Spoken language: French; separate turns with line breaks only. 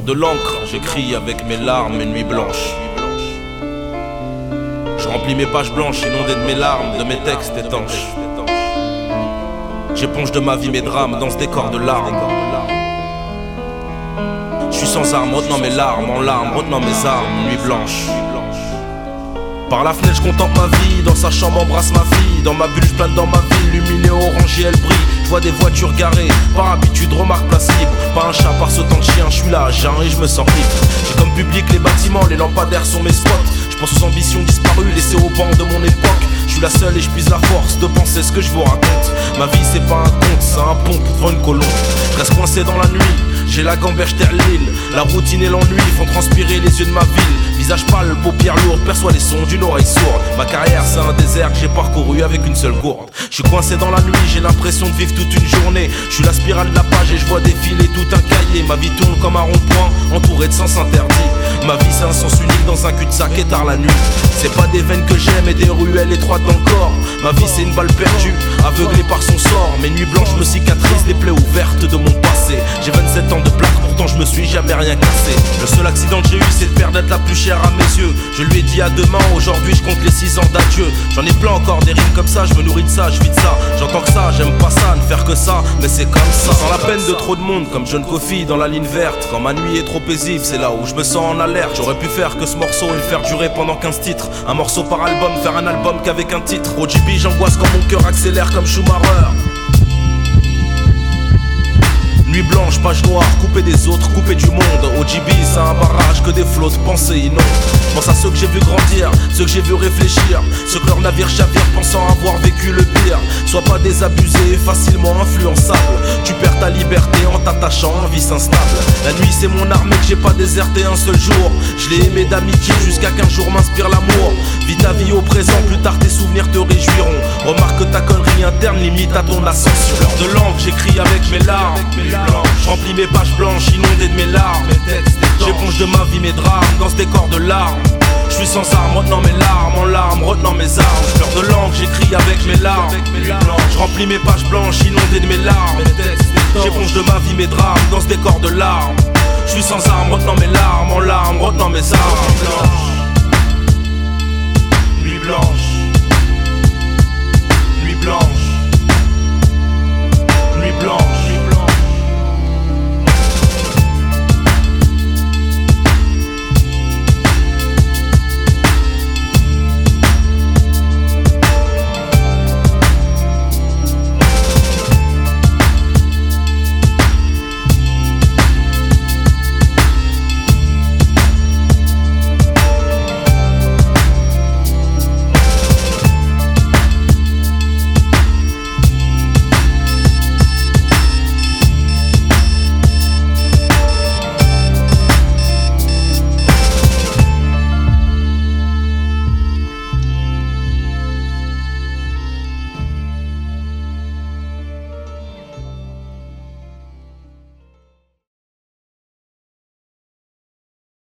de l'encre, j'écris avec mes larmes une nuit blanche. Je remplis mes pages blanches inondées de mes larmes, de mes textes étanches. J'éponge de ma vie mes drames dans ce décor de larmes. Je suis sans armes, retenant mes larmes en larmes, retenant mes armes, nuit blanche. Par la fenêtre je contemple ma vie, dans sa chambre embrasse ma fille. Dans ma bulle je plane dans ma ville, luminée orangée elle brille. Je vois des voitures garées, par habitude remarque place libre. Pas un chat par ce temps de chien, je suis là à jeun et je me sens libre. J'ai comme public les bâtiments, les lampadaires sont mes spots. Je pense aux ambitions disparues, laissées au banc de mon époque. Je suis la seule et je puise la force de penser ce que je vous raconte. Ma vie c'est pas un conte, c'est un pont devant une colombe. Je reste coincé dans la nuit, j'ai la gamberge terre l'île. La routine et l'ennui font transpirer les yeux de ma ville. Visage pâle, paupières lourdes, perçois les sons d'une oreille sourde. Ma carrière c'est un désert que j'ai parcouru avec une seule gourde. Je suis coincé dans la nuit, j'ai l'impression de vivre toute une journée. Je suis la spirale de la page et je vois défiler tout un cahier. Ma vie tourne comme un rond-point, entouré de sens interdits. Ma vie c'est un sens unique dans un cul-de-sac et tard la nuit. C'est pas des veines que j'aime et des ruelles étroites dans le corps. Ma vie c'est une balle perdue, aveuglée par son sort. Mes nuits blanches me cicatrisent les plaies ouvertes de mon passé. J'ai 27 ans de plaque, pourtant je me suis jamais rien cassé. Le seul accident que j'ai eu c'est de perdre d'être la plus chère à mes yeux. Je lui ai dit à demain, aujourd'hui je compte les 6 ans d'adieu. J'en ai plein encore des rimes comme ça, je me nourris de ça, je vis de ça. J'entends que ça, j'aime pas ça, ne faire que ça, mais c'est comme ça. Sans la peine de trop de monde, comme John Coffey dans la ligne verte. Quand ma nuit est trop paisible, c'est là où je me sens en alerte. J'aurais pu faire que ce morceau et le faire durer pendant 15 titres. Un morceau par album, faire un album qu'avec un titre. OGB j'angoisse quand mon cœur accélère comme Schumacher. Nuit blanche, page noire, coupée des autres, coupée du monde. OGB c'est un barrage que des flots de pensées inondent. Pense à ceux que j'ai vu grandir, ceux que j'ai vu réfléchir, ceux que leur navire chavire pensant avoir vécu le pire. Sois pas désabusé, facilement influençable. Tu perds ta liberté en t'attachant à un vice instable. La nuit c'est mon armée que j'ai pas déserté un seul jour. Je l'ai aimé d'amitié jusqu'à qu'un jour m'inspire l'amour. Vis ta vie au présent, plus tard tes souvenirs te réjouiront. Remarque que ta connerie interne limite à ton ascension. Fleur de langue, j'écris avec mes larmes. Je remplis mes pages blanches inondées de mes larmes. J'éponge de ma vie mes drames dans ce décor de larmes. Je suis sans armes, retenant mes larmes en larmes, retenant mes armes. Fleur de langue, j'écris avec mes larmes. Je remplis mes pages blanches inondées de mes larmes. J'éponge de ma vie mes drames dans ce décor de larmes. Je suis sans armes, retenant mes larmes en larmes, retenant mes armes. Nuit blanche.